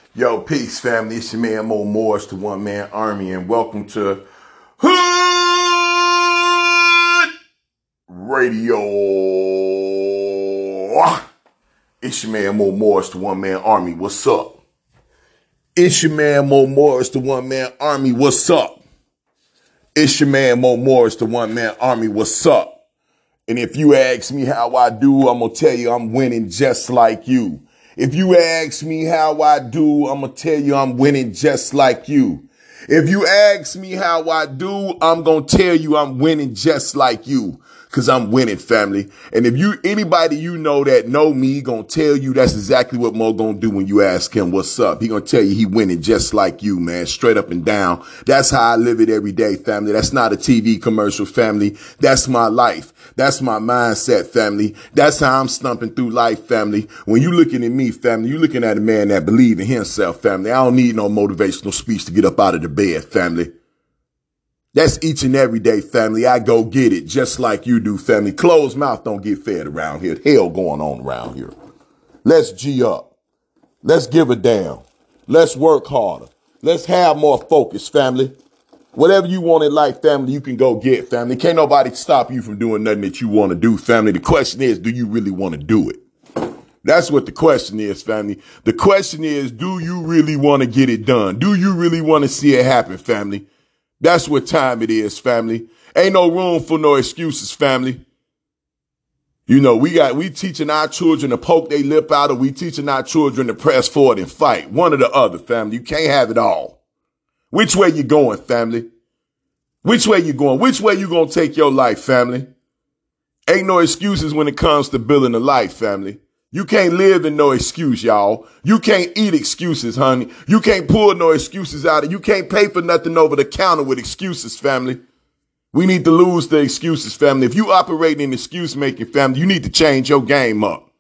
Yo, peace, family. It's your man Mo Morris, the One Man Army, and welcome to Hood Radio. It's your man Mo Morris, the One Man Army. What's up? It's your man Mo Morris, the One Man Army. What's up? It's your man Mo Morris, the One Man Army. What's up? And if you ask me how I do, I'm going to tell you I'm winning just like you. If you ask me how I do, I'm going to tell you I'm winning just like you. If you ask me how I do, I'm going to tell you I'm winning just like you. Cause I'm winning, family. And if anybody you know that know me gonna tell you that's exactly what Mo gonna do when you ask him what's up. He gonna tell you he winning just like you, man. Straight up and down. That's how I live it every day, family. That's not a TV commercial, family. That's my life. That's my mindset, family. That's how I'm stumping through life, family. When you looking at me, family, you looking at a man that believe in himself, family. I don't need no motivational speech to get up out of the bed, family. That's each and every day, family. I go get it just like you do, family. Closed mouth don't get fed around here. Hell going on around here. Let's G up. Let's give a damn. Let's work harder. Let's have more focus, family. Whatever you want in life, family, you can go get, family. Can't nobody stop you from doing nothing that you want to do, family. The question is, do you really want to do it? That's what the question is, family. The question is, do you really want to get it done? Do you really want to see it happen, family? That's what time it is, family. Ain't no room for no excuses, family. You know, we teaching our children to poke their lip out, or we teaching our children to press forward and fight. One or the other, family. You can't have it all. Which way you going, family? Which way you going? Which way you gonna take your life, family? Ain't no excuses when it comes to building a life, family. You can't live in no excuse, y'all. You can't eat excuses, honey. You can't pull no excuses out of. You can't pay for nothing over the counter with excuses, family. We need to lose the excuses, family. If you operate in excuse making, family, you need to change your game up.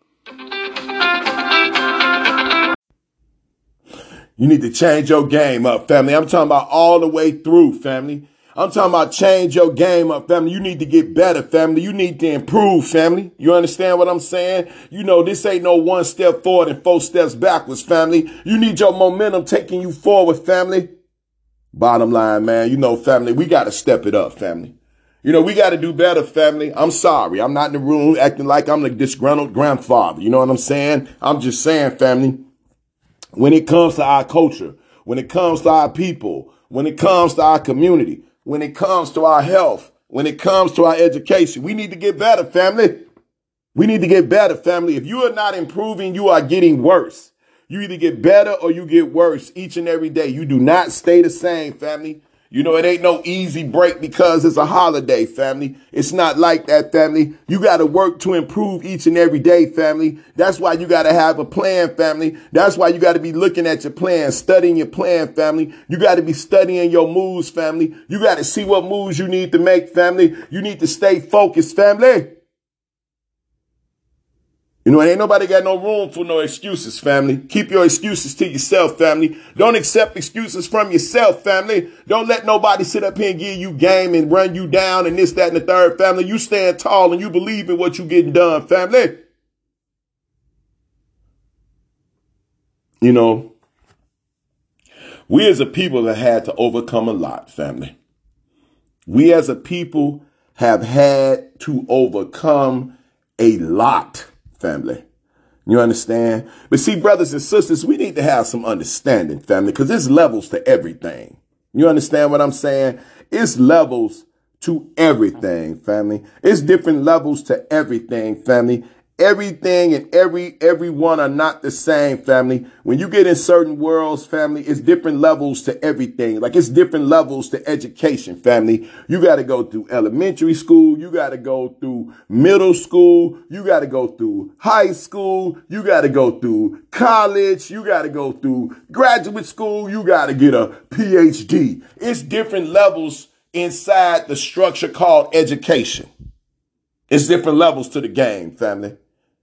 You need to change your game up, family. I'm talking about all the way through, family. I'm talking about change your game up, family. You need to get better, family. You need to improve, family. You understand what I'm saying? You know, this ain't no one step forward and 4 steps backwards, family. You need your momentum taking you forward, family. Bottom line, man, you know, family, we got to step it up, family. You know, we got to do better, family. I'm sorry. I'm not in the room acting like I'm the disgruntled grandfather. You know what I'm saying? I'm just saying, family, when it comes to our culture, when it comes to our people, when it comes to our community, when it comes to our health, when it comes to our education, we need to get better, family. We need to get better, family. If you are not improving, you are getting worse. You either get better or you get worse each and every day. You do not stay the same, family. You know, it ain't no easy break because it's a holiday, family. It's not like that, family. You got to work to improve each and every day, family. That's why you got to have a plan, family. That's why you got to be looking at your plan, studying your plan, family. You got to be studying your moves, family. You got to see what moves you need to make, family. You need to stay focused, family. You know, ain't nobody got no room for no excuses, family. Keep your excuses to yourself, family. Don't accept excuses from yourself, family. Don't let nobody sit up here and give you game and run you down and this, that, and the third, family. You stand tall and you believe in what you getting done, family. You know, we as a people have had to overcome a lot, family. We as a people have had to overcome a lot, family. You understand? But see, brothers and sisters, we need to have some understanding, family, because there's levels to everything. You understand what I'm saying? It's levels to everything, family. It's different levels to everything, family. Everything and everyone are not the same, family. When you get in certain worlds, family, it's different levels to everything. Like it's different levels to education, family. You got to go through elementary school. You got to go through middle school. You got to go through high school. You got to go through college. You got to go through graduate school. You got to get a PhD. It's different levels inside the structure called education. It's different levels to the game, family.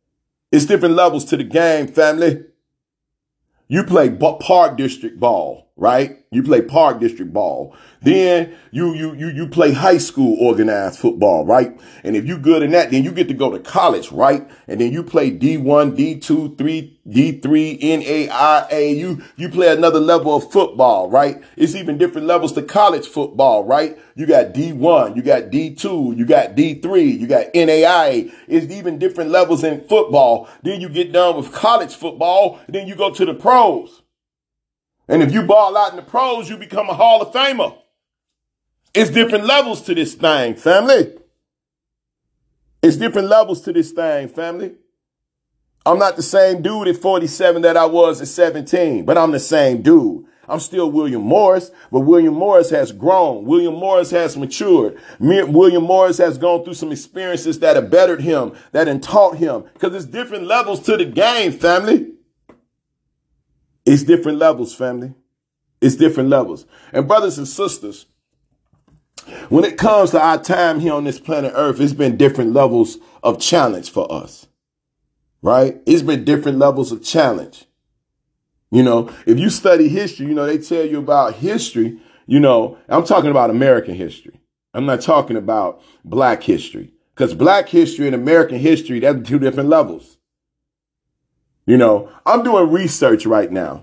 It's different levels to the game, family. You play park district ball. right? You play park district ball. Then you play high school organized football, right? And if you good in that, then you get to go to college, right? And then you play D1, D2, D3, NAIA. You play another level of football, right? It's even different levels to college football, right? You got D1, you got D2, you got D3, you got NAIA. It's even different levels in football. Then you get done with college football, then you go to the pros. And if you ball out in the pros, you become a Hall of Famer. It's different levels to this thing, family. It's different levels to this thing, family. I'm not the same dude at 47 that I was at 17, but I'm the same dude. I'm still William Morris, but William Morris has grown. William Morris has matured. William Morris has gone through some experiences that have bettered him, that have taught him, because it's different levels to the game, family. It's different levels, family. It's different levels. And brothers and sisters, when it comes to our time here on this planet Earth, it's been different levels of challenge for us, right? It's been different levels of challenge. You know, if you study history, you know, they tell you about history, you know, I'm talking about American history. I'm not talking about black history, because black history and American history, that's two different levels. You know, I'm doing research right now.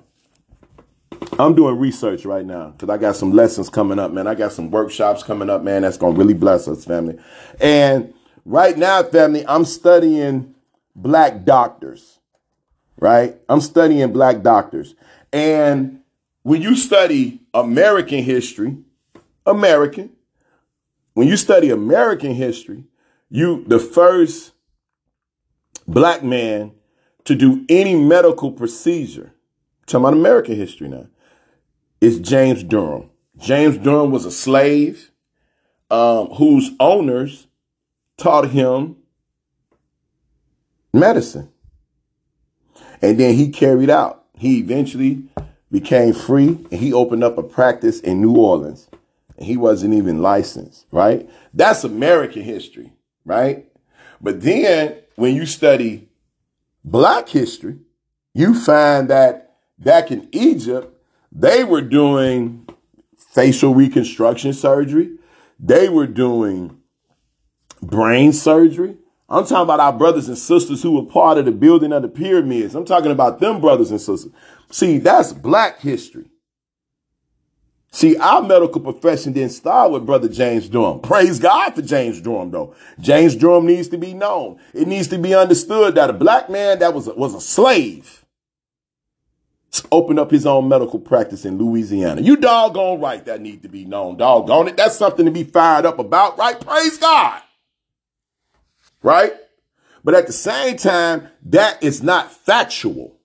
Because I got some lessons coming up, man. I got some workshops coming up, man, that's going to really bless us, family. And right now, family, I'm studying black doctors, right? I'm studying black doctors. And when you study American history, when you study American history, the first black man to do any medical procedure, I'm talking about American history now, is James Durham. James Durham was a slave whose owners taught him medicine. And then he carried out. He eventually became free, and he opened up a practice in New Orleans. And he wasn't even licensed, right? That's American history, right? But then when you study black history, you find that back in Egypt, they were doing facial reconstruction surgery. They were doing brain surgery. I'm talking about our brothers and sisters who were part of the building of the pyramids. I'm talking about them brothers and sisters. See, that's black history. See, our medical profession didn't start with Brother James Durham. Praise God for James Durham, though. James Durham needs to be known. It needs to be understood that a black man that was a slave opened up his own medical practice in Louisiana. You doggone right that need to be known. Doggone it. That's something to be fired up about, right? Praise God. Right? But at the same time, that is not factual.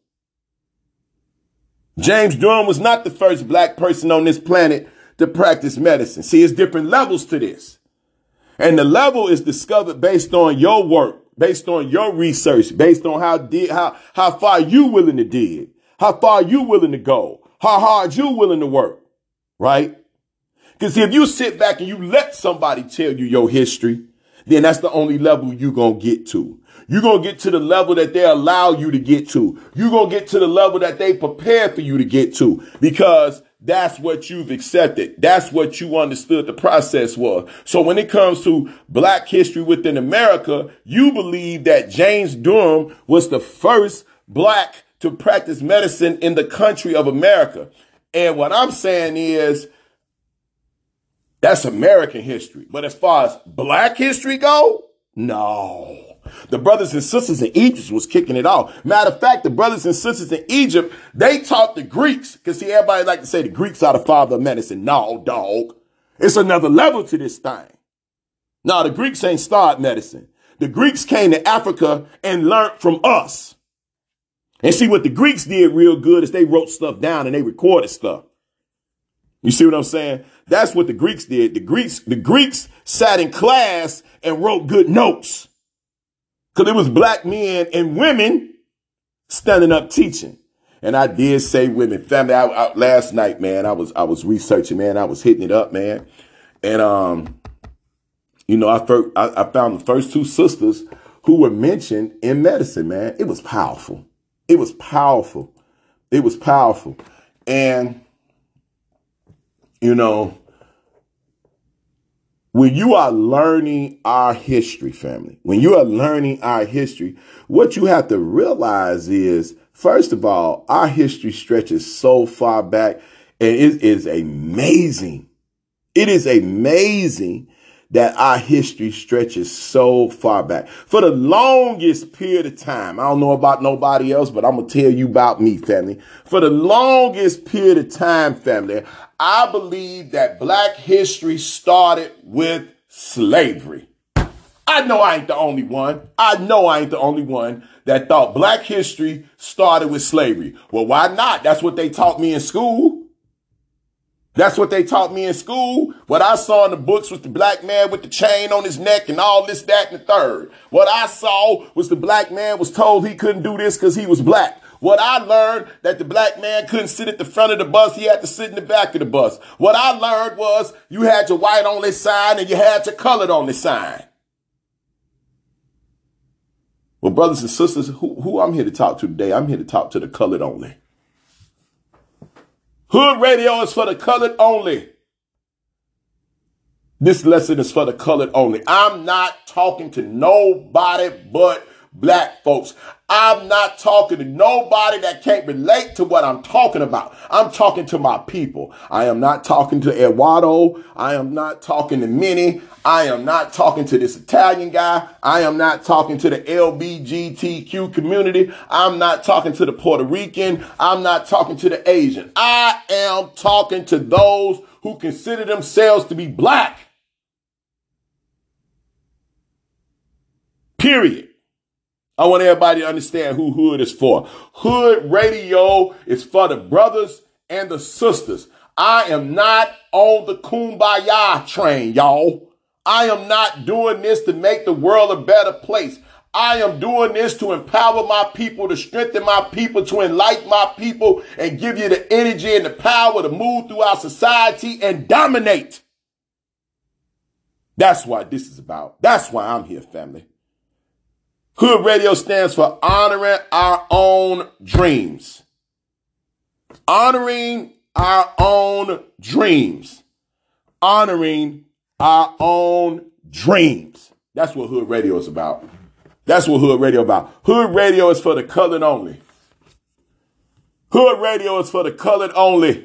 James Durham was not the first black person on this planet to practice medicine. See, it's different levels to this. And the level is discovered based on your work, based on your research, based on how far you willing to dig, how far you willing to go, how hard you willing to work, right? Because if you sit back and you let somebody tell you your history, then that's the only level you're going to get to. You're going to get to the level that they allow you to get to. You're going to get to the level that they prepare for you to get to, because that's what you've accepted. That's what you understood the process was. So when it comes to black history within America, you believe that James Durham was the first black to practice medicine in the country of America. And what I'm saying is, that's American history. But as far as black history go, no. The brothers and sisters in Egypt was kicking it off. Matter of fact, the brothers and sisters in Egypt, they taught the Greeks. Because see, everybody like to say the Greeks are the father of medicine. No, dog. It's another level to this thing. No, the Greeks ain't started medicine. The Greeks came to Africa and learned from us. And see, what the Greeks did real good is they wrote stuff down and they recorded stuff. You see what I'm saying? That's what the Greeks did. The Greeks sat in class and wrote good notes. Because it was black men and women standing up teaching. And I did say women. Family, last night, man, I was researching, man. I was hitting it up, man. And, you know, I found the first two sisters who were mentioned in medicine, man. It was powerful. It was powerful. It was powerful. And You know, when you are learning our history, family, when you are learning our history, what you have to realize is, first of all, our history stretches so far back, and it is amazing. It is amazing that our history stretches so far back. For the longest period of time, I don't know about nobody else, but I'm going to tell you about me, family. For the longest period of time, family, I believe that black history started with slavery. I know I ain't the only one. I know I ain't the only one that thought black history started with slavery. Well, why not? That's what they taught me in school. That's what they taught me in school. What I saw in the books was the black man with the chain on his neck and all this, that, and the third. What I saw was the black man was told he couldn't do this because he was black. What I learned that the black man couldn't sit at the front of the bus. He had to sit in the back of the bus. What I learned was you had your white only sign and you had your colored only sign. Well, brothers and sisters, who I'm here to talk to today, I'm here to talk to the colored only. Hood radio is for the colored only. This lesson is for the colored only. I'm not talking to nobody but black folks. I'm not talking to nobody that can't relate to what I'm talking about. I'm talking to my people. I am not talking to Eduardo. I am not talking to Minnie. I am not talking to this Italian guy. I am not talking to the LGBTQ community. I'm not talking to the Puerto Rican. I'm not talking to the Asian. I am talking to those who consider themselves to be black. Period. I want everybody to understand who Hood is for. Hood radio is for the brothers and the sisters. I am not on the kumbaya train, y'all. I am not doing this to make the world a better place. I am doing this to empower my people, to strengthen my people, to enlighten my people, and give you the energy and the power to move through our society and dominate. That's what this is about. That's why I'm here, family. Hood radio stands for honoring our own dreams. Honoring our own dreams. Honoring our own dreams. That's what Hood radio is about. That's what Hood radio is about. Hood radio is for the colored only. Hood radio is for the colored only.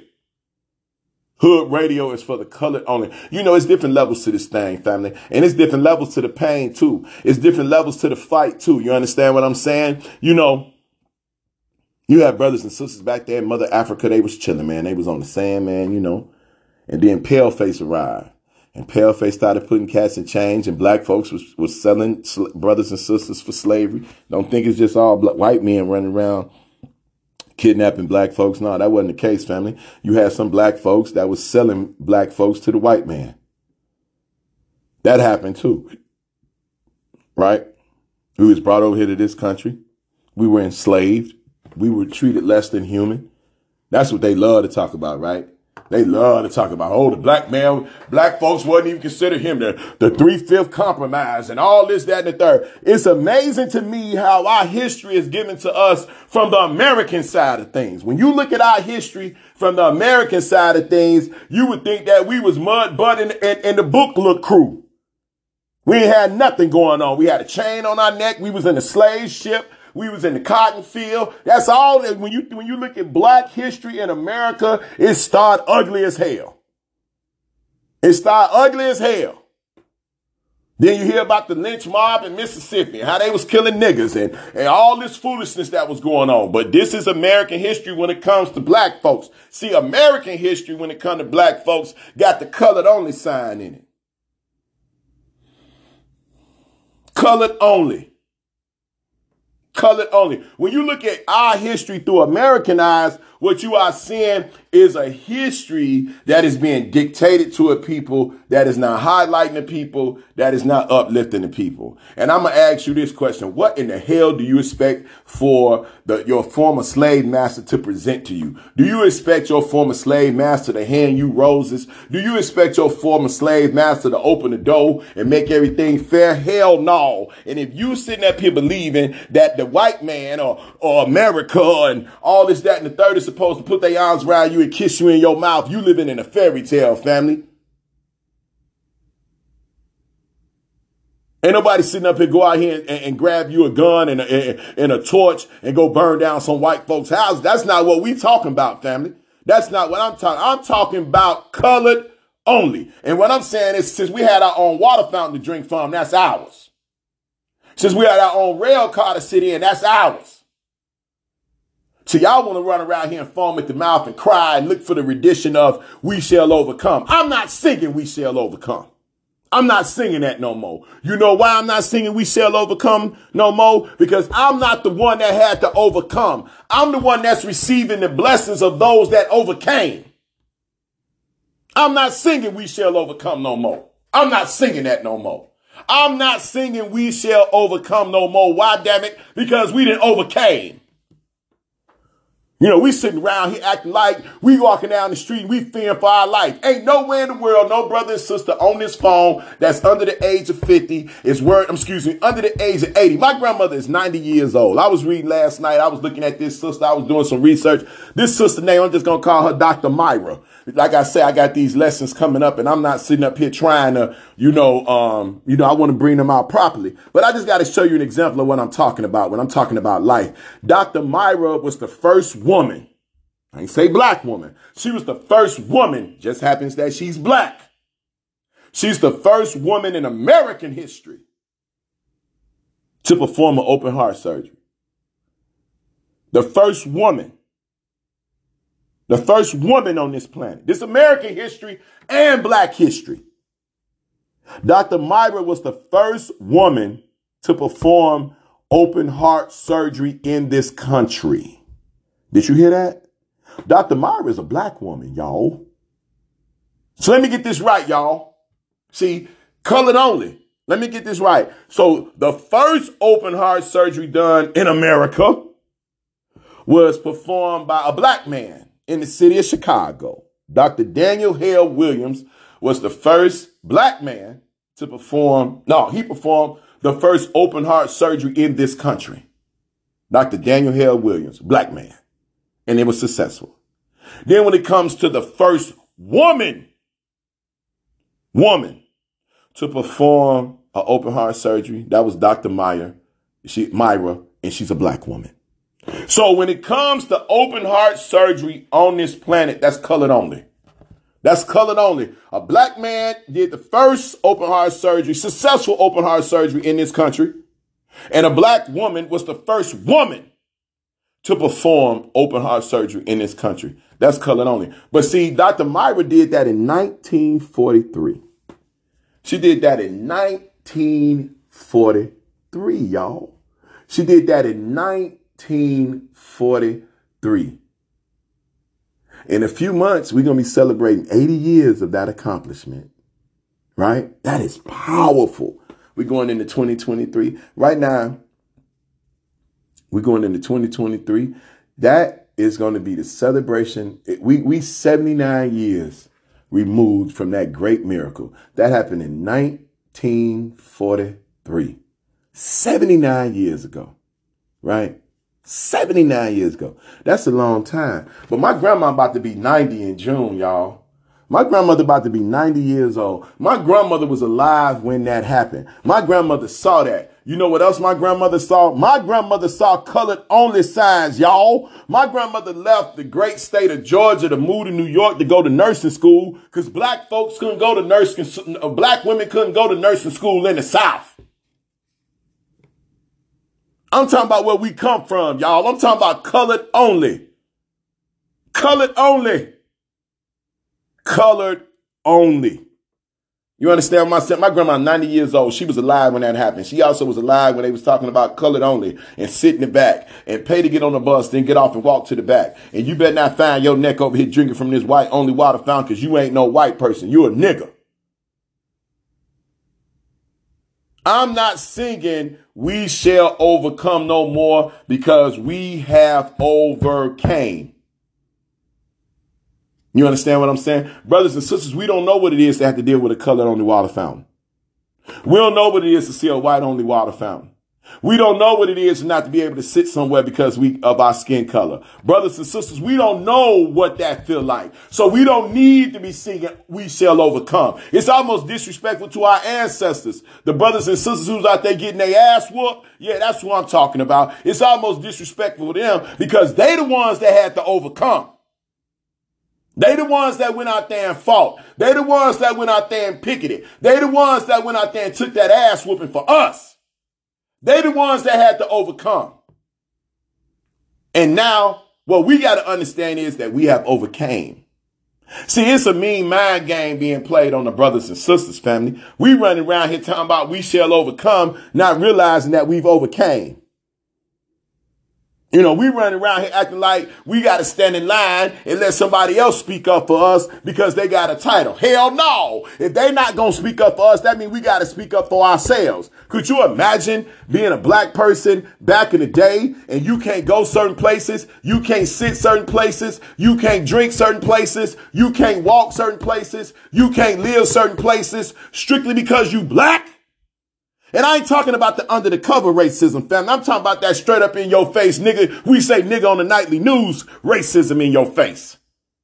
Hood radio is for the colored only. You know, it's different levels to this thing, family. And it's different levels to the pain, too. It's different levels to the fight, too. You understand what I'm saying? You know, you have brothers and sisters back there in Mother Africa. They was chilling, man. They was on the sand, man, you know. And then Paleface arrived. And Paleface started putting cats in chains. And black folks was selling brothers and sisters for slavery. Don't think it's just all white men running around kidnapping black folks. No, that wasn't the case, family. You had some black folks that was selling black folks to the white man. That happened too. Right? We was brought over here to this country. We were enslaved. We were treated less than human. That's what they love to talk about, right? They love to talk about, oh, the black man, black folks wouldn't even consider him the 3/5 compromise and all this, that, and the third. It's amazing to me how our history is given to us from the American side of things. When you look at our history from the American side of things, you would think that we was mud, butt, and the book look crew. We ain't had nothing going on. We had a chain on our neck. We was in a slave ship. We was in the cotton field. That's all. When you look at black history in America, it started ugly as hell. It started ugly as hell. Then you hear about the lynch mob in Mississippi and how they was killing niggas and all this foolishness that was going on. But this is American history when it comes to black folks. See, American history when it comes to black folks got the colored only sign in it. Colored only. Colored only. When you look at our history through American eyes, what you are seeing is a history that is being dictated to a people, that is not highlighting the people, that is not uplifting the people. And I'm going to ask you this question. What in the hell do you expect for your former slave master to present to you? Do you expect your former slave master to hand you roses? Do you expect your former slave master to open the door and make everything fair? Hell no. And if you sitting up here believing that the white man or America and all this, that, and the third is supposed to put their arms around you and kiss you in your mouth, you living in a fairy tale, family. Ain't nobody sitting up here go out here and grab you a gun and a torch and go burn down some white folks' house. That's not what we talking about, family. That's not what I'm talking. I'm talking about colored only. And what I'm saying is, since we had our own water fountain to drink from, that's ours. Since we had our own rail car to sit in, that's ours. So y'all want to run around here and foam at the mouth and cry and look for the rendition of "We Shall Overcome." I'm not singing "We Shall Overcome." I'm not singing that no more. You know why I'm not singing "We Shall Overcome" no more? Because I'm not the one that had to overcome. I'm the one that's receiving the blessings of those that overcame. I'm not singing "We Shall Overcome" no more. I'm not singing that no more. I'm not singing "We Shall Overcome" no more. Why, damn it? Because we didn't overcame. You know, we sitting around here acting like we walking down the street, we fearing for our life. Ain't nowhere in the world, no brother and sister on this phone that's under the age of 50 under the age of 80. My grandmother is 90 years old. I was reading last night. I was looking at this sister. I was doing some research. This sister name, I'm just going to call her Dr. Myra. Like I say, I got these lessons coming up and I'm not sitting up here trying to, I want to bring them out properly. But I just got to show you an example of what I'm talking about when I'm talking about life. Dr. Myra was the first woman. I ain't say black woman. She was the first woman. Just happens that she's black. She's the first woman in American history to perform an open heart surgery. The first woman. The first woman on this planet. This American history and black history. Dr. Myra was the first woman to perform open heart surgery in this country. Did you hear that? Dr. Myra is a black woman, y'all. So let me get this right, y'all. See, colored only. Let me get this right. So the first open heart surgery done in America was performed by a black man in the city of Chicago. Dr. Daniel Hale Williams was the first black man to perform. He performed the first open heart surgery in this country. Dr. Daniel Hale Williams, black man. And it was successful. Then when it comes to the first woman to perform an open heart surgery, that was Dr. Myra, and she's a black woman. So when it comes to open heart surgery on this planet, that's colored only. That's colored only. A black man did the first open heart surgery, successful open heart surgery in this country. And a black woman was the first woman to perform open heart surgery in this country. That's colored only. But see, Dr. Myra did that in 1943. She did that in 1943, y'all. She did that in 1943. In a few months, we're going to be celebrating 80 years of that accomplishment, right? That is powerful. We're going into 2023. Right now, we're going into 2023. That is going to be the celebration. We 79 years removed from that great miracle. That happened in 1943. 79 years ago, right? 79 years ago. That's a long time. But my grandma about to be 90 in June, y'all. My grandmother about to be 90 years old. My grandmother was alive when that happened. My grandmother saw that. You know what else my grandmother saw? My grandmother saw colored only signs, y'all. My grandmother left the great state of Georgia to move to New York to go to nursing school because black folks couldn't go to black women couldn't go to nursing school in the South. I'm talking about where we come from, y'all. I'm talking about colored only. Colored only. Colored only. You understand what I'm saying? My grandma, 90 years old. She was alive when that happened. She also was alive when they was talking about colored only and sit in the back and pay to get on the bus, then get off and walk to the back. And you better not find your neck over here drinking from this white only water fountain because you ain't no white person. You a nigga. I'm not singing "We Shall Overcome" no more because we have overcame. You understand what I'm saying? Brothers and sisters, we don't know what it is to have to deal with a color only water fountain. We don't know what it is to see a white only water fountain. We don't know what it is not to be able to sit somewhere because of our skin color. Brothers and sisters, we don't know what that feel like. So we don't need to be singing, we shall overcome. It's almost disrespectful to our ancestors. The brothers and sisters who's out there getting their ass whooped. Yeah, that's who I'm talking about. It's almost disrespectful to them because they the ones that had to overcome. They the ones that went out there and fought. They the ones that went out there and picketed. They the ones that went out there and took that ass whooping for us. They the ones that had to overcome. And now what we got to understand is that we have overcame. See, it's a mean mind game being played on the brothers and sisters, family. We running around here talking about we shall overcome, not realizing that we've overcame. You know, we running around here acting like we got to stand in line and let somebody else speak up for us because they got a title. Hell no. If they not going to speak up for us, that means we got to speak up for ourselves. Could you imagine being a black person back in the day and you can't go certain places, you can't sit certain places, you can't drink certain places, you can't walk certain places, you can't live certain places strictly because you black? And I ain't talking about the under the cover racism, family. I'm talking about that straight up in your face, nigga. We say nigga on the nightly news, racism in your face.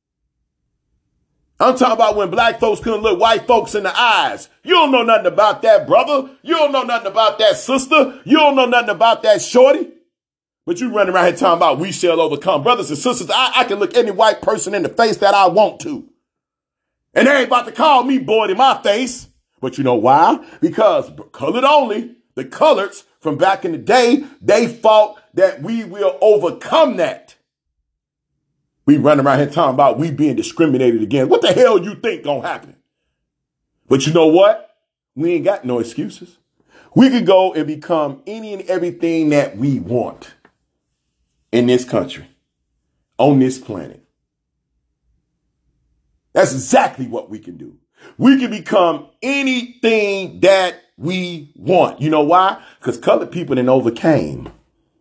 I'm talking about when black folks couldn't look white folks in the eyes. You don't know nothing about that, brother. You don't know nothing about that, sister. You don't know nothing about that, shorty. But you running around here talking about we shall overcome. Brothers and sisters, I can look any white person in the face that I want to. And they ain't about to call me boy in my face. But you know why? Because colored only, the coloreds from back in the day, they fought that we will overcome that. We run around here talking about we being discriminated against. What the hell you think gonna happen? But you know what? We ain't got no excuses. We could go and become any and everything that we want in this country, on this planet. That's exactly what we can do. We can become anything that we want. You know why? Because colored people then overcame.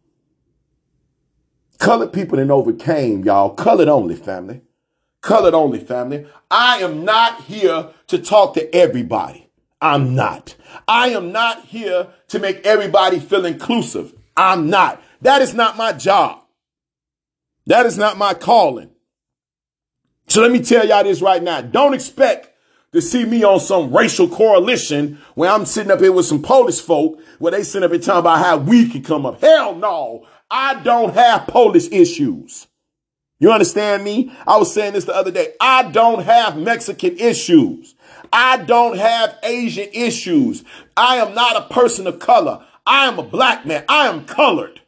Colored people then overcame, y'all. Colored only, family. Colored only, family. I am not here to talk to everybody. I'm not. I am not here to make everybody feel inclusive. I'm not. That is not my job. That is not my calling. So let me tell y'all this right now. Don't expect to see me on some racial coalition where I'm sitting up here with some Polish folk where they sit up here talking about how we can come up. Hell no, I don't have Polish issues. You understand me? I was saying this the other day. I don't have Mexican issues. I don't have Asian issues. I am not a person of color. I am a black man. I am colored.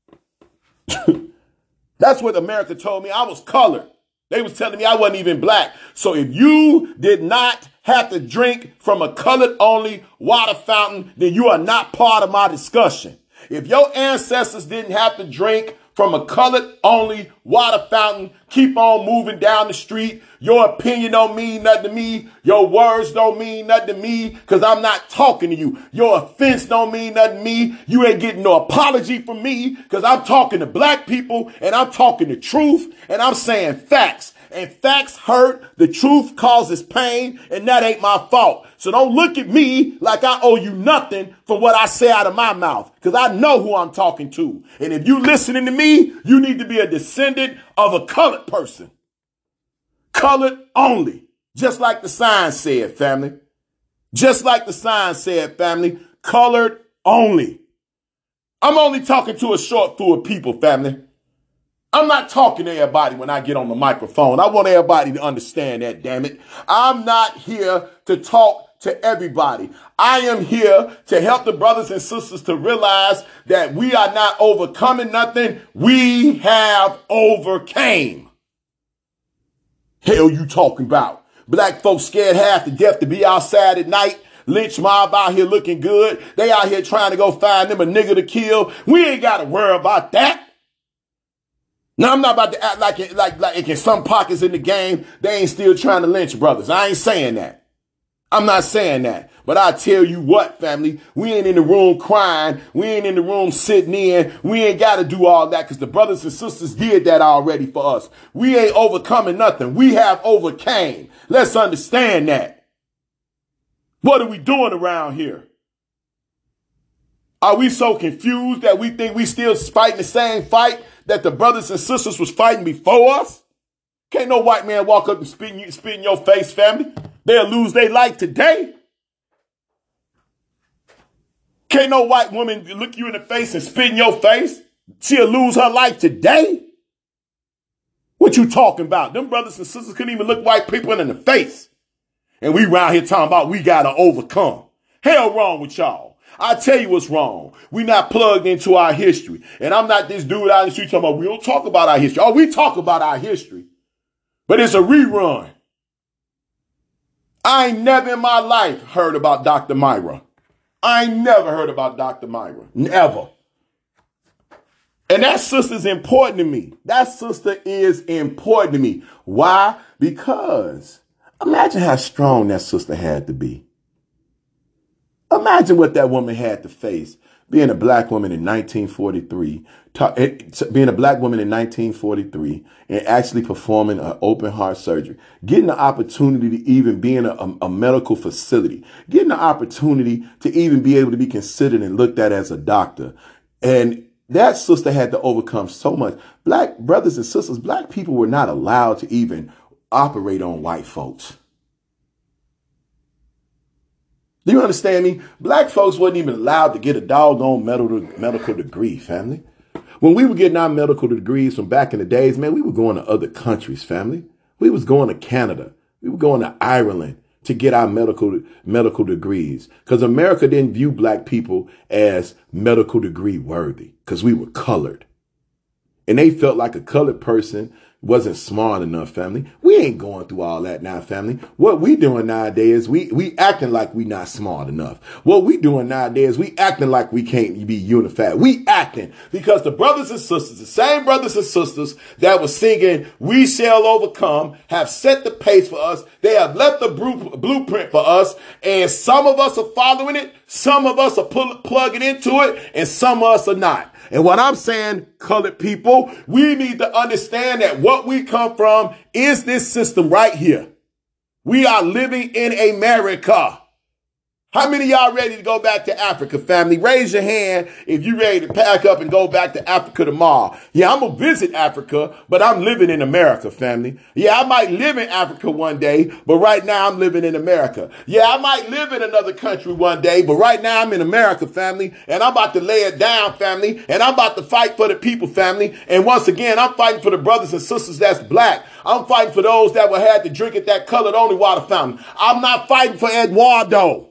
That's what America told me. I was colored. They was telling me I wasn't even black. So if you did not have to drink from a colored only water fountain, then you are not part of my discussion. If your ancestors didn't have to drink from a colored only water fountain, keep on moving down the street. Your opinion don't mean nothing to me. Your words don't mean nothing to me because I'm not talking to you. Your offense don't mean nothing to me. You ain't getting no apology from me because I'm talking to black people and I'm talking the truth and I'm saying facts. And facts hurt, the truth causes pain, and that ain't my fault. So don't look at me like I owe you nothing for what I say out of my mouth, because I know who I'm talking to. And if you listening to me, you need to be a descendant of a colored person. Colored only. Just like the sign said, family. Just like the sign said, family. Colored only. I'm only talking to a short few of people, family. I'm not talking to everybody when I get on the microphone. I want everybody to understand that, damn it. I'm not here to talk to everybody. I am here to help the brothers and sisters to realize that we are not overcoming nothing. We have overcame. Hell you talking about? Black folks scared half to death to be outside at night. Lynch mob out here looking good. They out here trying to go find them a nigga to kill. We ain't got to worry about that. Now, I'm not about to act like in some pockets in the game, they ain't still trying to lynch brothers. I ain't saying that. I'm not saying that. But I tell you what, family, we ain't in the room crying. We ain't in the room sitting in. We ain't got to do all that because the brothers and sisters did that already for us. We ain't overcoming nothing. We have overcame. Let's understand that. What are we doing around here? Are we so confused that we think we still fighting the same fight that the brothers and sisters was fighting before us? Can't no white man walk up and spit in your face, family. They'll lose their life today. Can't no white woman look you in the face and spit in your face. She'll lose her life today. What you talking about? Them brothers and sisters couldn't even look white people in the face. And we around here talking about we got to overcome. Hell wrong with y'all. I tell you what's wrong. We not plugged into our history. And I'm not this dude out in the street talking about we don't talk about our history. Oh, we talk about our history. But it's a rerun. I ain't never in my life heard about Dr. Myra. I ain't never heard about Dr. Myra. Never. And that sister's important to me. That sister is important to me. Why? Because imagine how strong that sister had to be. Imagine what that woman had to face being a black woman in 1943, and actually performing an open heart surgery, getting the opportunity to even be in a medical facility, getting the opportunity to even be able to be considered and looked at as a doctor. And that sister had to overcome so much. Black brothers and sisters, black people were not allowed to even operate on white folks. Do you understand me? Black folks wasn't even allowed to get a doggone medical degree, family. When we were getting our medical degrees from back in the days, man, we were going to other countries, family. We was going to Canada. We were going to Ireland to get our medical degrees, because America didn't view black people as medical degree worthy because we were colored. And they felt like a colored person wasn't smart enough, family. We ain't going through all that now, family. What we doing nowadays, we acting like we not smart enough. What we doing nowadays, we acting like we can't be unified. We acting because the brothers and sisters, the same brothers and sisters that were singing "We Shall Overcome" have set the pace for us. They have left the blueprint for us, and some of us are following it, some of us are plugging into it, and some of us are not. And what I'm saying, colored people, we need to understand that what we come from is this system right here. We are living in America. How many of y'all ready to go back to Africa, family? Raise your hand if you're ready to pack up and go back to Africa tomorrow. Yeah, I'm going to visit Africa, but I'm living in America, family. Yeah, I might live in Africa one day, but right now I'm living in America. Yeah, I might live in another country one day, but right now I'm in America, family. And I'm about to lay it down, family. And I'm about to fight for the people, family. And once again, I'm fighting for the brothers and sisters that's black. I'm fighting for those that will have to drink at that colored only water fountain. I'm not fighting for Eduardo.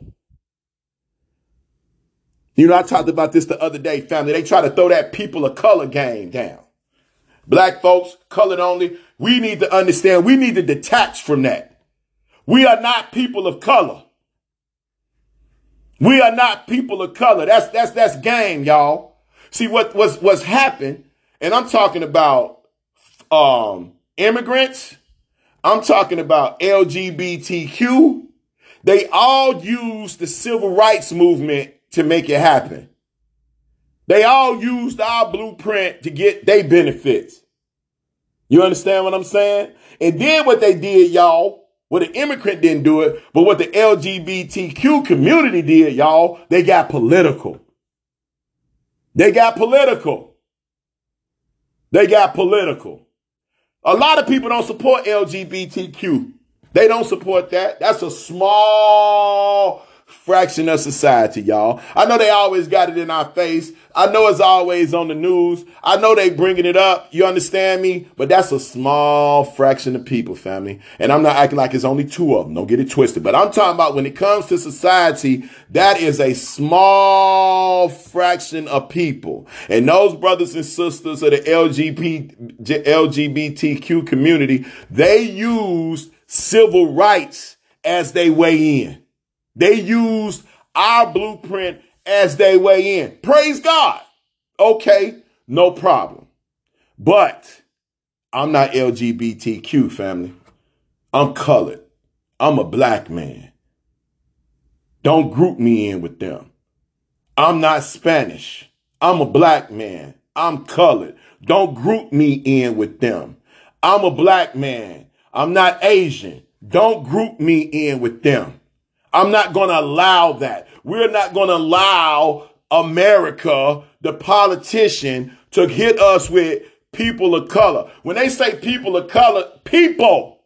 You know, I talked about this the other day, family. They try to throw that people of color game down. Black folks, colored only. We need to understand. We need to detach from that. We are not people of color. We are not people of color. That's game, y'all. See what's happened, and I'm talking about immigrants. I'm talking about LGBTQ. They all use the civil rights movement to make it happen. They all used our blueprint to get their benefits. You understand what I'm saying? And then what they did, y'all, well, the immigrant didn't do it, but what the LGBTQ community did, y'all, they got political. They got political. They got political. A lot of people don't support LGBTQ. They don't support that. That's a small fraction of society, y'all. I know they always got it in our face. I know it's always on the news. I know they bringing it up. You understand me? But that's a small fraction of people, family. And I'm not acting like it's only two of them. Don't get it twisted. But I'm talking about when it comes to society, that is a small fraction of people. And those brothers and sisters of the LGBTQ community, they used civil rights as they way in. They used our blueprint as they way in. Praise God. Okay, no problem. But I'm not LGBTQ, family. I'm colored. I'm a black man. Don't group me in with them. I'm not Spanish. I'm a black man. I'm colored. Don't group me in with them. I'm a black man. I'm not Asian. Don't group me in with them. I'm not going to allow that. We're not going to allow America, the politician, to hit us with people of color. When they say people of color, people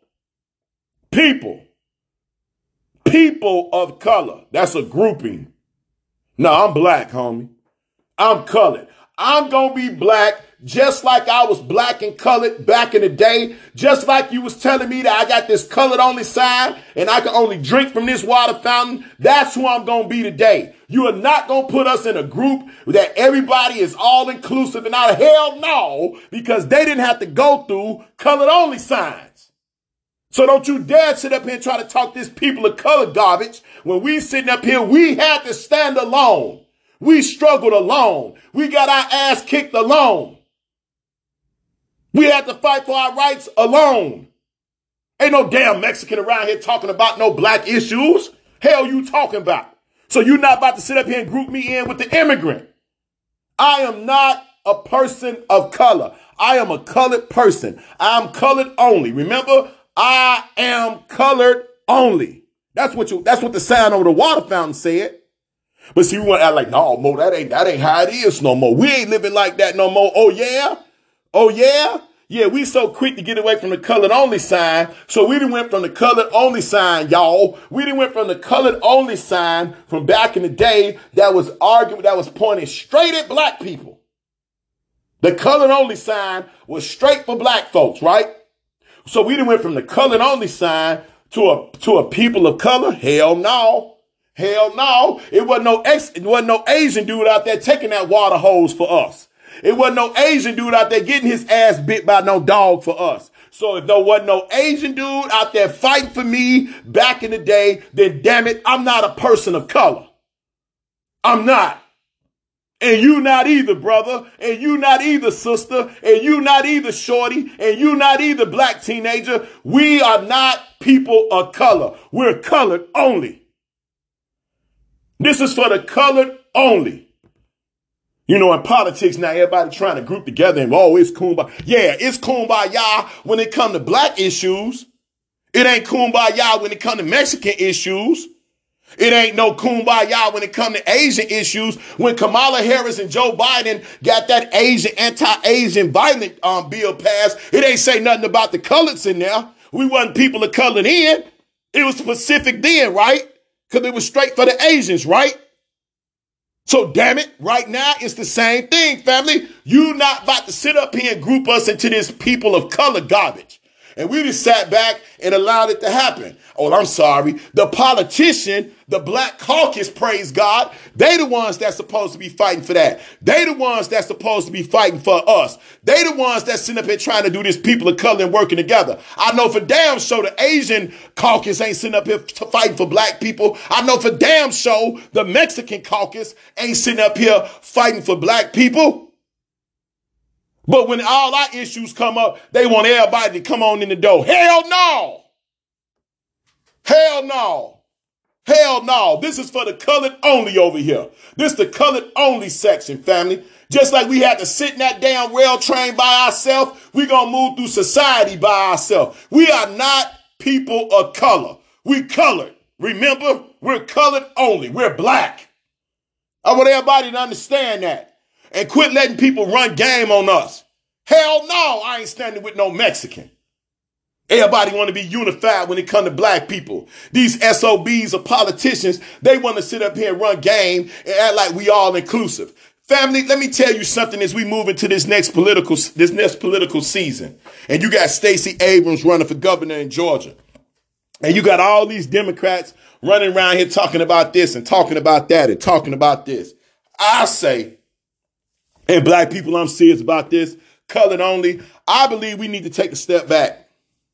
of color. That's a grouping. No, I'm black, homie. I'm colored. I'm going to be black just like I was black and colored back in the day. Just like you was telling me that I got this colored only sign and I can only drink from this water fountain. That's who I'm going to be today. You are not going to put us in a group that everybody is all inclusive and out of hell no, because they didn't have to go through colored only signs. So don't you dare sit up here and try to talk this people of color garbage. When we sitting up here, we had to stand alone. We struggled alone. We got our ass kicked alone. We had to fight for our rights alone. Ain't no damn Mexican around here talking about no black issues. Hell you talking about? So you're not about to sit up here and group me in with the immigrant. I am not a person of color. I am a colored person. I'm colored only. Remember, I am colored only. That's what the sign over the water fountain said. But see, we want to act like, no, Mo, that ain't how it is no more. We ain't living like that no more. Oh, yeah? Oh, yeah? Yeah, we so quick to get away from the colored only sign. So we done went from the colored only sign, y'all. We done went from the colored only sign from back in the day that was arguing, that was pointing straight at black people. The colored only sign was straight for black folks, right? So we done went from the colored only sign to a people of color. Hell no. Hell no. It wasn't no Asian dude out there taking that water hose for us. It wasn't no Asian dude out there getting his ass bit by no dog for us. So if there wasn't no Asian dude out there fighting for me back in the day, then damn it, I'm not a person of color. I'm not. And you not either, brother. And you not either, sister. And you not either, shorty. And you not either, black teenager. We are not people of color. We're colored only. This is for the colored only. You know, in politics now, everybody trying to group together and, oh, it's kumbaya. Yeah, it's kumbaya when it come to black issues. It ain't kumbaya when it come to Mexican issues. It ain't no kumbaya when it come to Asian issues. When Kamala Harris and Joe Biden got that anti-Asian violent bill passed, it ain't say nothing about the colors in there. We wasn't people of color then. It was specific then, right? Because it was straight for the Asians, right? So damn it, right now it's the same thing, family. You not about to sit up here and group us into this people of color garbage. And we just sat back and allowed it to happen. Oh, I'm sorry. The politician, the Black Caucus, praise God, they the ones that's supposed to be fighting for that. They the ones that's supposed to be fighting for us. They the ones that's sitting up here trying to do this people of color and working together. I know for damn sure the Asian caucus ain't sitting up here fighting for black people. I know for damn sure the Mexican caucus ain't sitting up here fighting for black people. But when all our issues come up, they want everybody to come on in the door. Hell no. Hell no. Hell no. This is for the colored only over here. This is the colored only section, family. Just like we had to sit in that damn rail train by ourselves, we're going to move through society by ourselves. We are not people of color. We colored. Remember, we're colored only. We're black. I want everybody to understand that. And quit letting people run game on us. Hell no, I ain't standing with no Mexican. Everybody want to be unified when it comes to black people. These SOBs or politicians, they want to sit up here and run game and act like we all inclusive. Family, let me tell you something as we move into this next political season. And you got Stacey Abrams running for governor in Georgia. And you got all these Democrats running around here talking about this and talking about that and talking about this. I say, and black people, I'm serious about this, colored only, I believe we need to take a step back.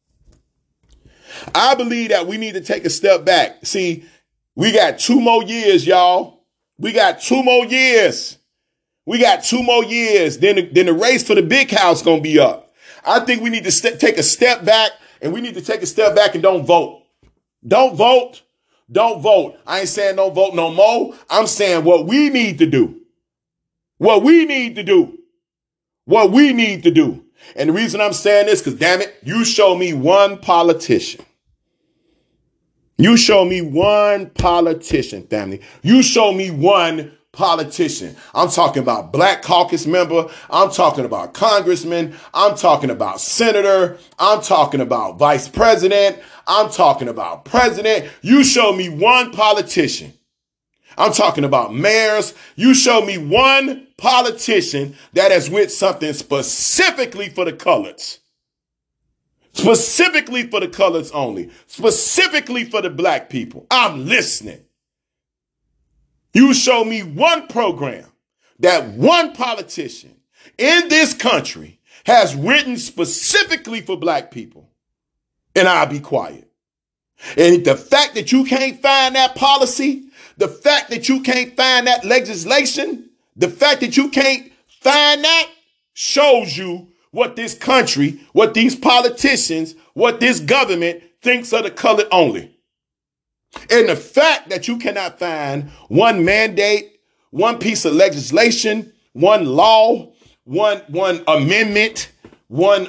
I believe that we need to take a step back. See, we got 2 more years, y'all. We got 2 more years. We got 2 more years. Then the race for the big house going to be up. I think we need to take a step back, and we need to take a step back and don't vote. Don't vote. Don't vote. I ain't saying don't vote no more. I'm saying what we need to do. What we need to do. What we need to do. And the reason I'm saying this, because damn it, you show me one politician. You show me one politician, family. You show me one politician. I'm talking about Black Caucus member. I'm talking about congressman. I'm talking about senator. I'm talking about vice president. I'm talking about president. You show me one politician. I'm talking about mayors. You show me one politician that has with something specifically for the coloreds. Specifically for the coloreds only. Specifically for the black people. I'm listening. You show me one program that one politician in this country has written specifically for black people, and I'll be quiet. And the fact that you can't find that policy, the fact that you can't find that legislation, the fact that you can't find that shows you what this country, what these politicians, what this government thinks of the colored only. And the fact that you cannot find one mandate, one piece of legislation, one law, one amendment, one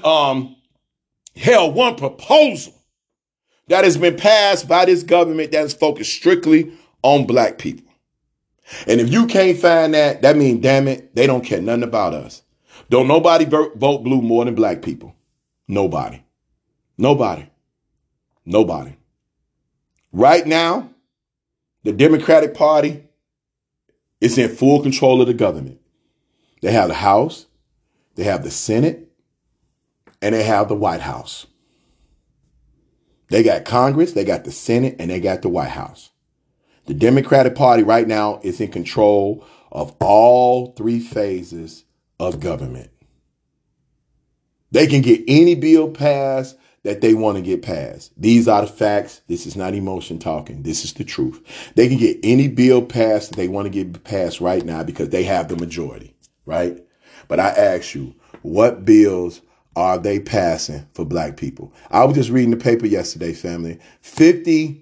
proposal that has been passed by this government that is focused strictly on black people. And if you can't find that, that means, damn it, they don't care nothing about us. Don't nobody vote blue more than black people. Nobody. Nobody. Nobody. Right now, the Democratic Party is in full control of the government. They have the House, they have the Senate, and they have the White House. They got Congress, they got the Senate, and they got the White House. The Democratic Party right now is in control of all three phases of government. They can get any bill passed that they want to get passed. These are the facts. This is not emotion talking. This is the truth. They can get any bill passed that they want to get passed right now because they have the majority, right? But I ask you, what bills are they passing for black people? I was just reading the paper yesterday, family. 50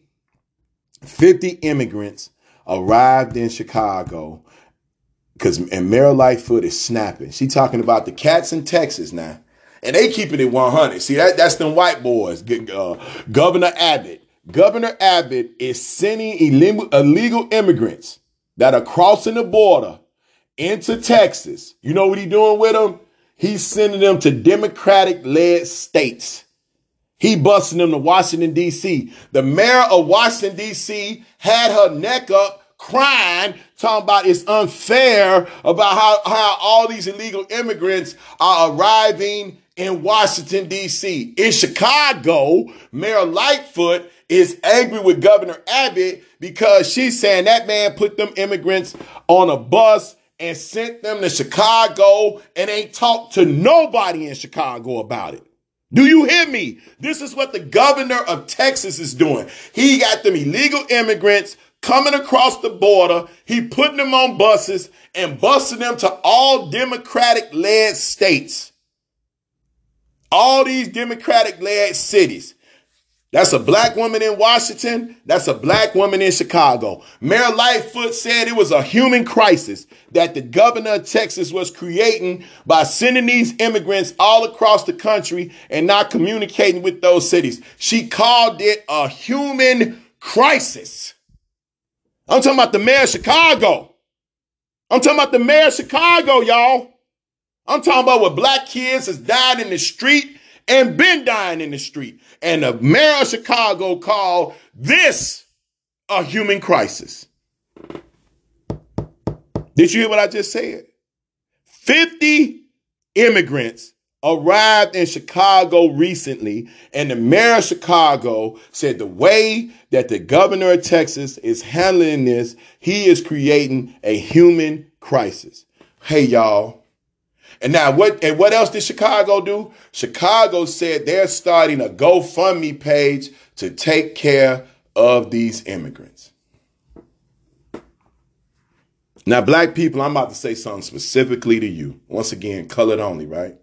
immigrants arrived in Chicago and Mayor Lightfoot is snapping. She talking about the cats in Texas now. And they keeping it 100. See, that's them white boys. Governor Abbott. Governor Abbott is sending illegal immigrants that are crossing the border into Texas. You know what he's doing with them? He's sending them to Democratic-led states. He busting them to Washington, D.C. The mayor of Washington, D.C. had her neck up crying, talking about it's unfair about how all these illegal immigrants are arriving in Washington, D.C. In Chicago, Mayor Lightfoot is angry with Governor Abbott because she's saying that man put them immigrants on a bus and sent them to Chicago and ain't talked to nobody in Chicago about it. Do you hear me? This is what the governor of Texas is doing. He got them illegal immigrants coming across the border. He putting them on buses and busing them to all Democratic-led states. All these Democratic-led cities. That's a black woman in Washington. That's a black woman in Chicago. Mayor Lightfoot said it was a human crisis that the governor of Texas was creating by sending these immigrants all across the country and not communicating with those cities. She called it a human crisis. I'm talking about the mayor of Chicago. I'm talking about the mayor of Chicago, y'all. I'm talking about what black kids has died in the street and been dying in the street. And the mayor of Chicago called this a human crisis. Did you hear what I just said? 50 immigrants arrived in Chicago recently, and the mayor of Chicago said the way that the governor of Texas is handling this, he is creating a human crisis. Hey, y'all. And now what else did Chicago do? Chicago said they're starting a GoFundMe page to take care of these immigrants. Now, black people, I'm about to say something specifically to you. Once again, colored only, right?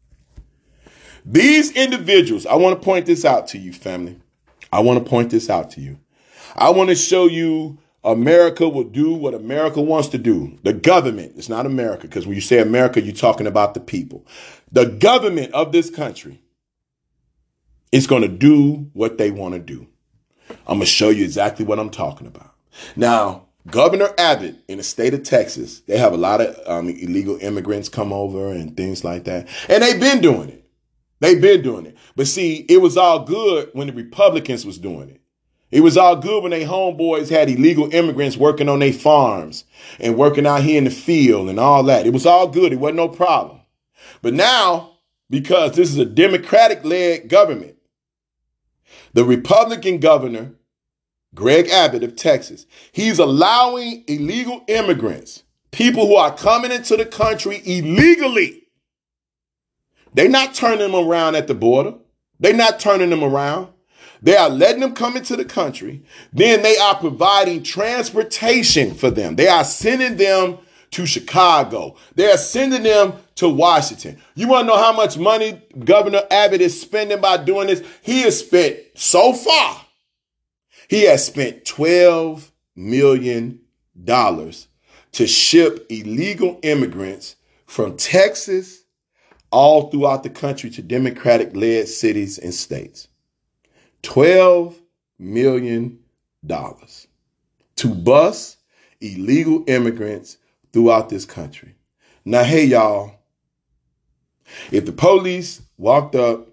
These individuals, I want to point this out to you, family. I want to point this out to you. I want to show you America will do what America wants to do. The government, it's not America, because when you say America, you're talking about the people. The government of this country is going to do what they want to do. I'm going to show you exactly what I'm talking about. Now, Governor Abbott in the state of Texas, they have a lot of illegal immigrants come over and things like that. And they've been doing it. They've been doing it. But see, it was all good when the Republicans was doing it. It was all good when they homeboys had illegal immigrants working on their farms and working out here in the field and all that. It was all good. It wasn't no problem. But now, because this is a Democratic-led government, the Republican governor, Greg Abbott of Texas, he's allowing illegal immigrants, people who are coming into the country illegally. They're not turning them around at the border. They're not turning them around. They are letting them come into the country. Then they are providing transportation for them. They are sending them to Chicago. They are sending them to Washington. You want to know how much money Governor Abbott is spending by doing this? He has spent so far. He has spent $12 million to ship illegal immigrants from Texas all throughout the country to Democratic-led cities and states. $12 million to bus illegal immigrants throughout this country. Now, hey, y'all, if the police walked up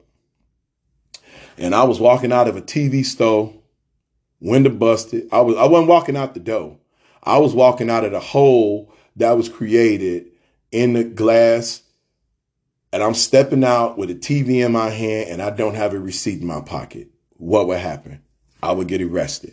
and I was walking out of a TV store, window busted, I wasn't walking out the door. I was walking out of the hole that was created in the glass, and I'm stepping out with a TV in my hand and I don't have a receipt in my pocket. What would happen? I would get arrested.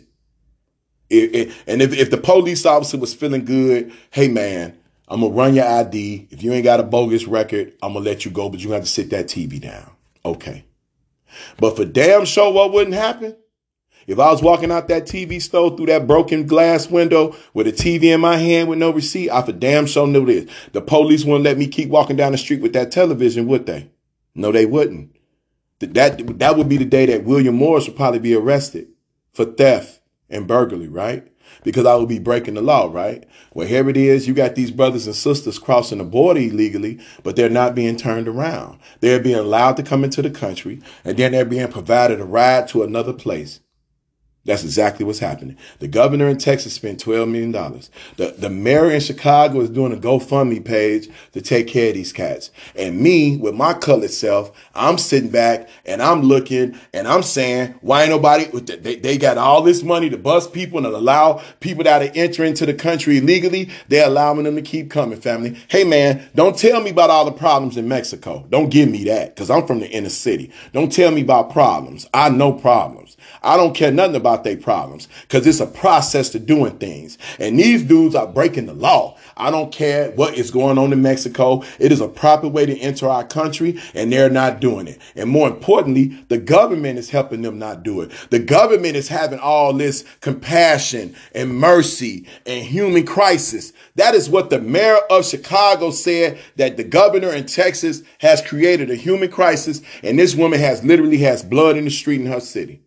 And if the police officer was feeling good, hey man, I'm going to run your ID. If you ain't got a bogus record, I'm going to let you go, but you have to sit that TV down. Okay. But for damn sure what wouldn't happen? If I was walking out that TV store through that broken glass window with a TV in my hand with no receipt, I for damn sure knew this. The police wouldn't let me keep walking down the street with that television, would they? No, they wouldn't. That would be the day that William Morris would probably be arrested for theft and burglary, right? Because I would be breaking the law, right? Well, here it is. You got these brothers and sisters crossing the border illegally, but they're not being turned around. They're being allowed to come into the country, and then they're being provided a ride to another place. That's exactly what's happening. The governor in Texas spent $12 million. The mayor in Chicago is doing a GoFundMe page to take care of these cats. And me, with my colored self, I'm sitting back and I'm looking and I'm saying, why ain't nobody, they got all this money to bust people and allow people that are entering into the country illegally. They're allowing them to keep coming, family. Hey, man, don't tell me about all the problems in Mexico. Don't give me that, because I'm from the inner city. Don't tell me about problems. I know problems. I don't care nothing about their problems, because it's a process to doing things. And these dudes are breaking the law. I don't care what is going on in Mexico. It is a proper way to enter our country, and they're not doing it. And more importantly, the government is helping them not do it. The government is having all this compassion and mercy and human crisis. That is what the mayor of Chicago said, that the governor in Texas has created a human crisis, and this woman literally has blood in the street in her city.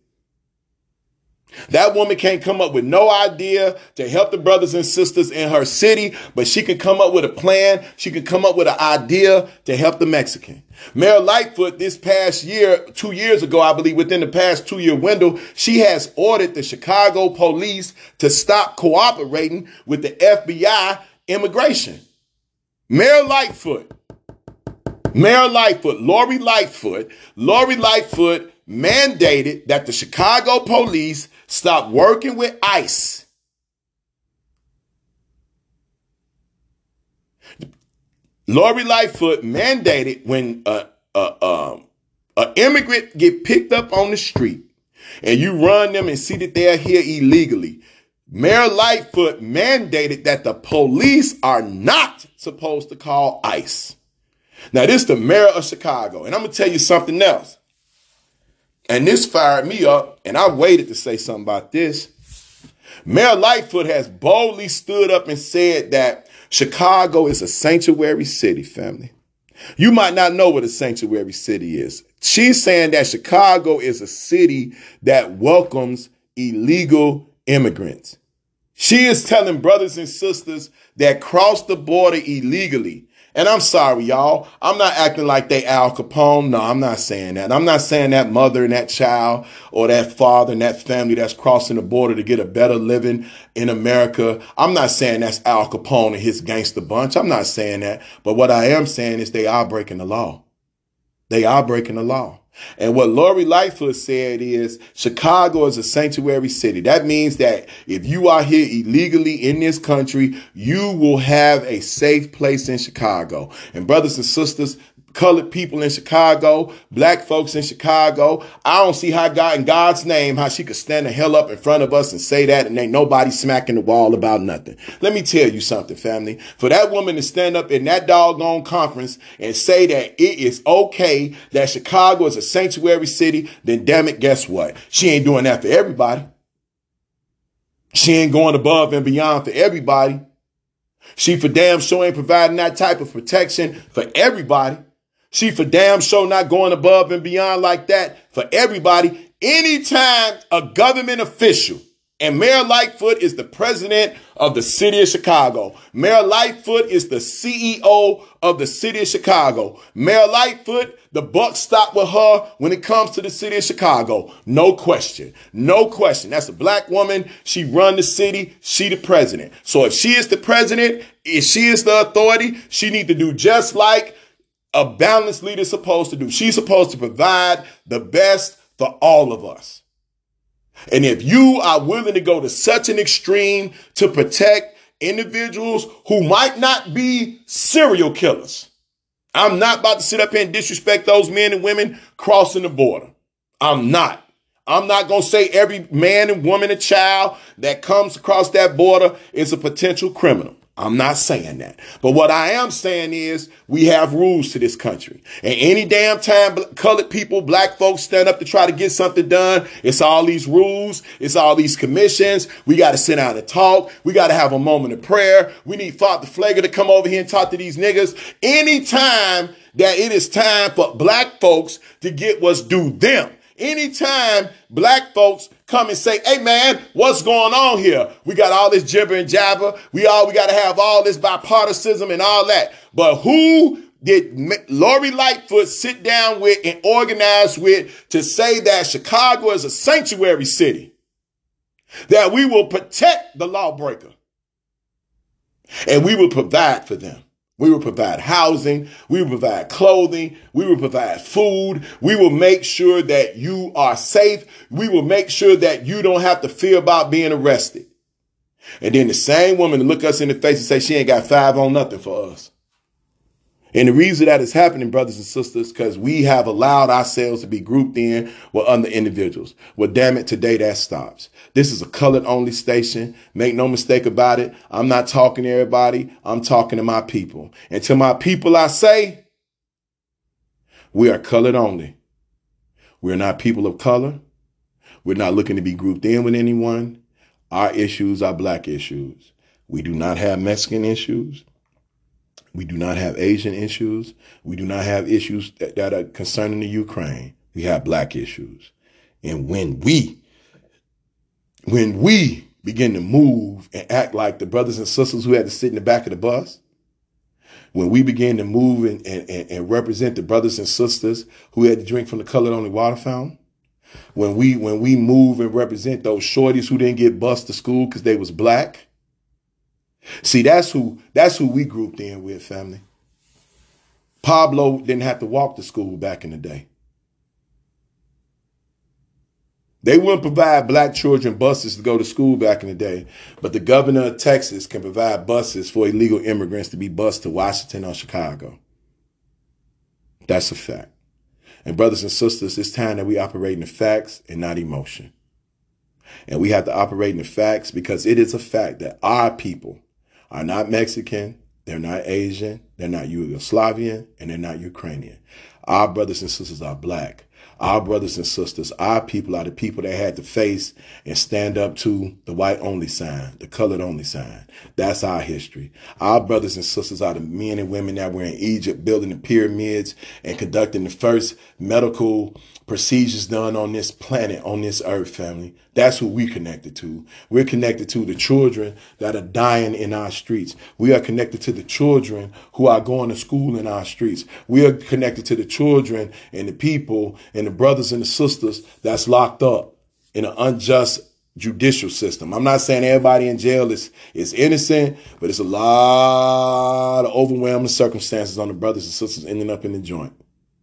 That woman can't come up with no idea to help the brothers and sisters in her city, but she can come up with a plan. She can come up with an idea to help the Mexican. Mayor Lightfoot this past year, 2 years ago, I believe within the past 2-year window, she has ordered the Chicago police to stop cooperating with the FBI immigration. Lori Lightfoot mandated that the Chicago police stop working with ICE. Lori Lightfoot mandated when an immigrant get picked up on the street and you run them and see that they're here illegally, Mayor Lightfoot mandated that the police are not supposed to call ICE. Now, this is the mayor of Chicago, and I'm going to tell you something else. And this fired me up, and I waited to say something about this. Mayor Lightfoot has boldly stood up and said that Chicago is a sanctuary city, family. You might not know what a sanctuary city is. She's saying that Chicago is a city that welcomes illegal immigrants. She is telling brothers and sisters that cross the border illegally And I'm sorry, y'all. I'm not acting like they Al Capone. No, I'm not saying that. I'm not saying that mother and that child or that father and that family that's crossing the border to get a better living in America. I'm not saying that's Al Capone and his gangster bunch. I'm not saying that. But what I am saying is they are breaking the law. They are breaking the law. And what Lori Lightfoot said is Chicago is a sanctuary city. That means that if you are here illegally in this country, you will have a safe place in Chicago. And brothers and sisters, colored people in Chicago, black folks in Chicago, I don't see how God, in God's name, how she could stand the hell up in front of us and say that and ain't nobody smacking the wall about nothing. Let me tell you something, family. For that woman to stand up in that doggone conference and say that it is okay that Chicago is a sanctuary city, then damn it, guess what? She ain't doing that for everybody. She ain't going above and beyond for everybody. She for damn sure ain't providing that type of protection for everybody. She for damn sure not going above and beyond like that for everybody. Anytime a government official, and Mayor Lightfoot is the president of the city of Chicago. Mayor Lightfoot is the CEO of the city of Chicago. Mayor Lightfoot, the buck stopped with her when it comes to the city of Chicago. No question. No question. That's a black woman. She run the city. She the president. So if she is the president, if she is the authority, she need to do just like a balanced leader is supposed to do. She's supposed to provide the best for all of us. And if you are willing to go to such an extreme to protect individuals who might not be serial killers, I'm not about to sit up here and disrespect those men and women crossing the border. I'm not. I'm not going to say every man and woman and child that comes across that border is a potential criminal. I'm not saying that. But what I am saying is we have rules to this country. And any damn time colored people, black folks stand up to try to get something done, it's all these rules. It's all these commissions. We got to sit down and talk. We got to have a moment of prayer. We need Father Flagger to come over here and talk to these niggas. Anytime that it is time for black folks to get what's due them. Anytime black folks come and say, hey, man, what's going on here? We got all this jibber and jabber. We got to have all this bipartisanism and all that. But who did Lori Lightfoot sit down with and organize with to say that Chicago is a sanctuary city, that we will protect the lawbreaker and we will provide for them? We will provide housing. We will provide clothing. We will provide food. We will make sure that you are safe. We will make sure that you don't have to fear about being arrested. And then the same woman look us in the face and say she ain't got 5 on nothing for us. And the reason that is happening, brothers and sisters, because we have allowed ourselves to be grouped in with other individuals. Well, damn it, today that stops. This is a colored only station. Make no mistake about it. I'm not talking to everybody. I'm talking to my people. And to my people, I say, we are colored only. We're not people of color. We're not looking to be grouped in with anyone. Our issues are black issues. We do not have Mexican issues. We do not have Asian issues. We do not have issues that are concerning the Ukraine. We have black issues. And when we begin to move and act like the brothers and sisters who had to sit in the back of the bus, when we begin to move and represent the brothers and sisters who had to drink from the colored only water fountain, when we move and represent those shorties who didn't get bused to school because they was black, see, that's who we grouped in with, family. Pablo didn't have to walk to school back in the day. They wouldn't provide black children buses to go to school back in the day, but the governor of Texas can provide buses for illegal immigrants to be bused to Washington or Chicago. That's a fact. And brothers and sisters, it's time that we operate in the facts and not emotion. And we have to operate in the facts because it is a fact that our people are not Mexican, they're not Asian, they're not Yugoslavian, and they're not Ukrainian. Our brothers and sisters are black. Our brothers and sisters, our people are the people that had to face and stand up to the white only sign, the colored only sign. That's our history. Our brothers and sisters are the men and women that were in Egypt building the pyramids and conducting the first medical procedures done on this planet, on this earth, family. That's who we connected to. We're connected to the children that are dying in our streets. We are connected to the children who are going to school in our streets. We are connected to the children and the people and the brothers and the sisters that's locked up in an unjust judicial system. I'm not saying everybody in jail is innocent, but it's a lot of overwhelming circumstances on the brothers and sisters ending up in the joint.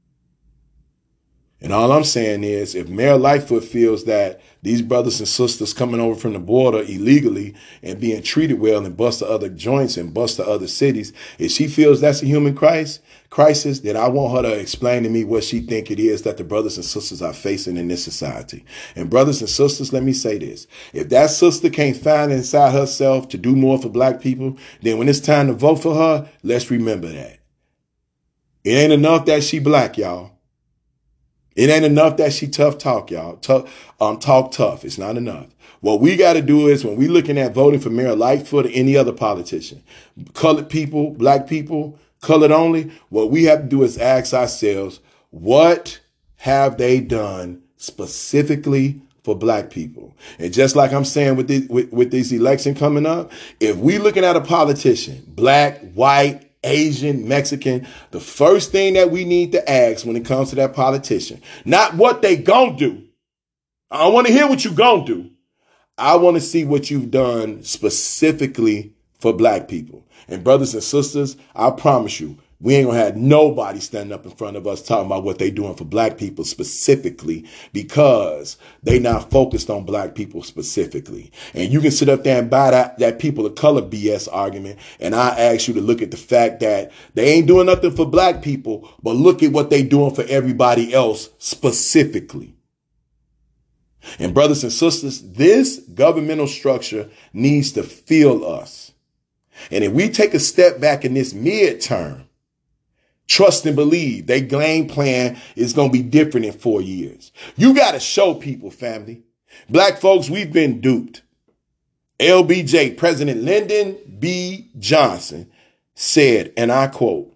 And all I'm saying is, if Mayor Lightfoot feels that these brothers and sisters coming over from the border illegally and being treated well and bust to other joints and bust to other cities, if she feels that's a human crisis, then I want her to explain to me what she think it is that the brothers and sisters are facing in this society. And brothers and sisters, let me say this. If that sister can't find inside herself to do more for black people, then when it's time to vote for her, let's remember that. It ain't enough that she black, y'all. It ain't enough that she tough talk, y'all. Talk tough. It's not enough. What we got to do is, when we looking at voting for Mayor Lightfoot or any other politician, colored people, black people, colored only, what we have to do is ask ourselves, what have they done specifically for black people? And just like I'm saying with this election coming up, if we looking at a politician, black, white, Asian, Mexican, the first thing that we need to ask when it comes to that politician, not what they gonna do. I don't want to hear what you gonna do. I want to see what you've done specifically for black people. And brothers and sisters, I promise you, we ain't gonna have nobody standing up in front of us talking about what they doing for black people specifically, because they not focused on black people specifically. And you can sit up there and buy that people of color BS argument. And I ask you to look at the fact that they ain't doing nothing for black people, but look at what they doing for everybody else specifically. And brothers and sisters, this governmental structure needs to feel us. And if we take a step back in this midterm, trust and believe, their game plan is going to be different in 4 years. You got to show people, family. Black folks, we've been duped. LBJ, President Lyndon B. Johnson, said, and I quote,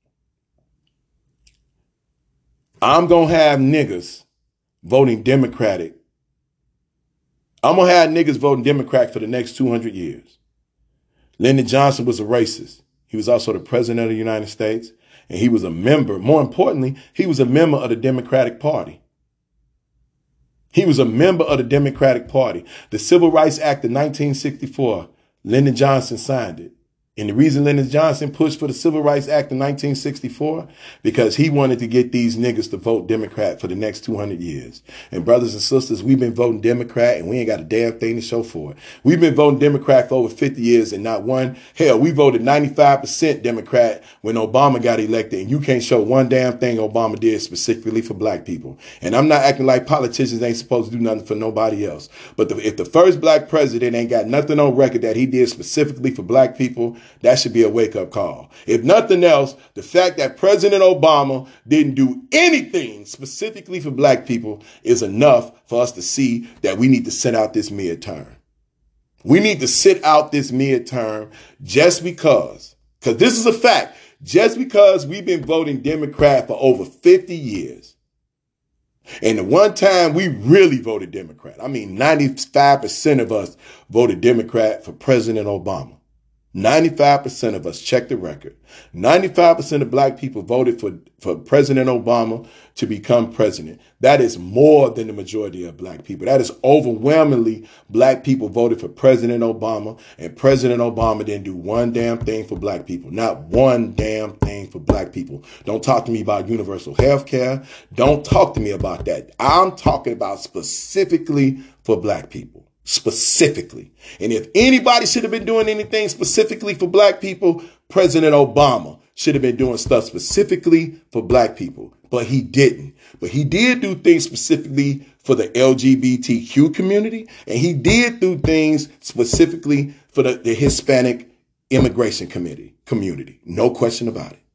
I'm going to have niggas voting Democratic. I'm going to have niggas voting Democrat for the next 200 years. Lyndon Johnson was a racist. He was also the president of the United States. And he was a member, more importantly, he was a member of the Democratic Party. He was a member of the Democratic Party. The Civil Rights Act of 1964, Lyndon Johnson signed it. And the reason Lyndon Johnson pushed for the Civil Rights Act of 1964, because he wanted to get these niggas to vote Democrat for the next 200 years. And brothers and sisters, we've been voting Democrat and we ain't got a damn thing to show for it. We've been voting Democrat for over 50 years and not one. Hell, we voted 95% Democrat when Obama got elected, and you can't show one damn thing Obama did specifically for black people. And I'm not acting like politicians ain't supposed to do nothing for nobody else. But if the first black president ain't got nothing on record that he did specifically for black people, that should be a wake-up call. If nothing else, the fact that President Obama didn't do anything specifically for black people is enough for us to see that we need to sit out this midterm. We need to sit out this midterm just because this is a fact, just because we've been voting Democrat for over 50 years. And the one time we really voted Democrat, I mean 95% of us voted Democrat for President Obama. 95% of us, check the record. 95% of black people voted for President Obama to become president. That is more than the majority of black people. That is overwhelmingly black people voted for President Obama, and President Obama didn't do one damn thing for black people. Not one damn thing for black people. Don't talk to me about universal health care. Don't talk to me about that. I'm talking about specifically for black people. Specifically. And if anybody should have been doing anything specifically for black people, President Obama should have been doing stuff specifically for black people, but he didn't. But he did do things specifically for the LGBTQ community, and he did do things specifically for the Hispanic immigration community. No question about it.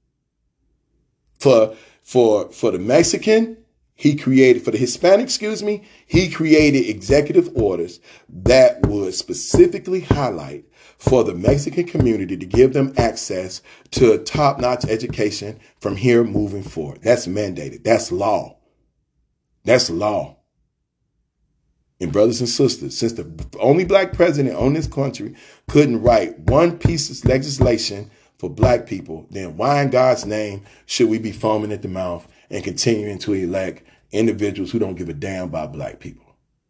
For the Mexican, for the Hispanic, he created executive orders that would specifically highlight for the Mexican community to give them access to a top-notch education from here moving forward. That's mandated. That's law. That's law. And brothers and sisters, since the only black president on this country couldn't write one piece of legislation for black people, then why in God's name should we be foaming at the mouth and continuing to elect individuals who don't give a damn about black people?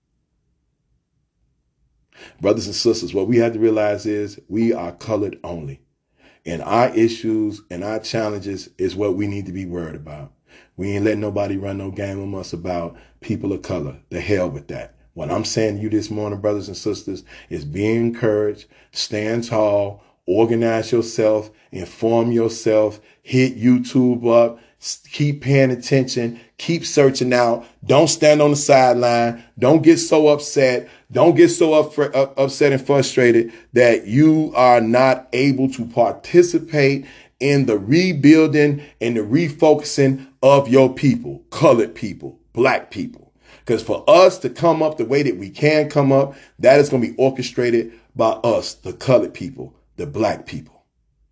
Brothers and sisters, what we have to realize is we are colored only. And our issues and our challenges is what we need to be worried about. We ain't letting nobody run no game on us about people of color. The hell with that. What I'm saying to you this morning, brothers and sisters, is be encouraged, stand tall, organize yourself, inform yourself, hit YouTube up, keep paying attention, keep searching out. Don't stand on the sideline. Don't get so upset. Don't get so upset and frustrated that you are not able to participate in the rebuilding and the refocusing of your people, colored people, black people. Because for us to come up the way that we can come up, that is going to be orchestrated by us, the colored people, the black people.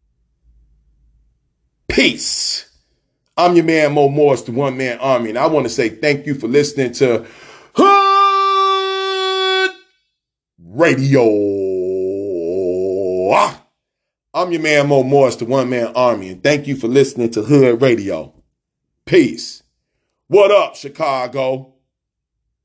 Peace. I'm your man, Mo Morris, the One Man Army. And I want to say thank you for listening to Hood Radio. I'm your man, Mo Morris, the One Man Army. And thank you for listening to Hood Radio. Peace. What up, Chicago?